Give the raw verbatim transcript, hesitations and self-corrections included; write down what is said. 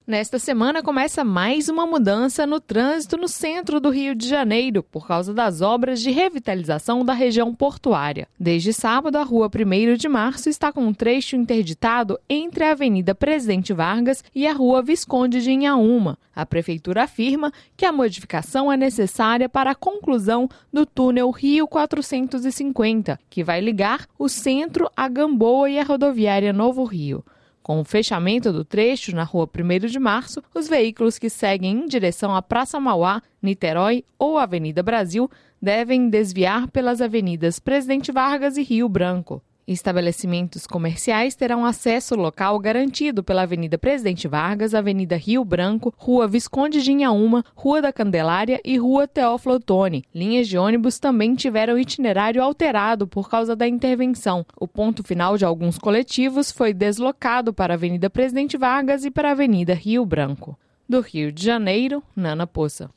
Nesta semana começa mais uma mudança no trânsito no centro do Rio de Janeiro, por causa das obras de revitalização da região portuária. Desde sábado, a rua primeiro de março está com um trecho interditado entre a Avenida Presidente Vargas e a rua Visconde de Inhaúma. A prefeitura afirma que a modificação é necessária para a conclusão do túnel Rio quatrocentos e cinquenta, que vai ligar o centro à Gamboa e à rodoviária Novo Rio. Com o fechamento do trecho na rua primeiro de março, os veículos que seguem em direção à Praça Mauá, Niterói ou Avenida Brasil devem desviar pelas avenidas Presidente Vargas e Rio Branco. Estabelecimentos comerciais terão acesso local garantido pela Avenida Presidente Vargas, Avenida Rio Branco, Rua Visconde de Inhaúma, Rua da Candelária e Rua Teófilo Otoni. Linhas de ônibus também tiveram itinerário alterado por causa da intervenção. O ponto final de alguns coletivos foi deslocado para a Avenida Presidente Vargas e para a Avenida Rio Branco. Do Rio de Janeiro, Nana Poça.